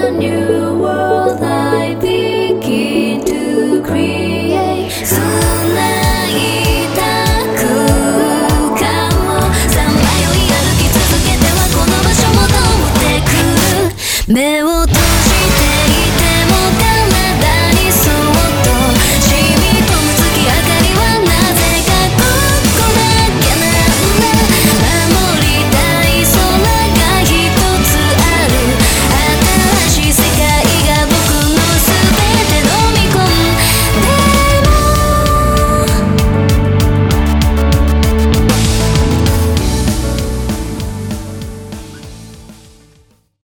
a new world I begin to create 繋いだ空間をさまよい歩き続けてはこの場所戻ってくる目を閉じ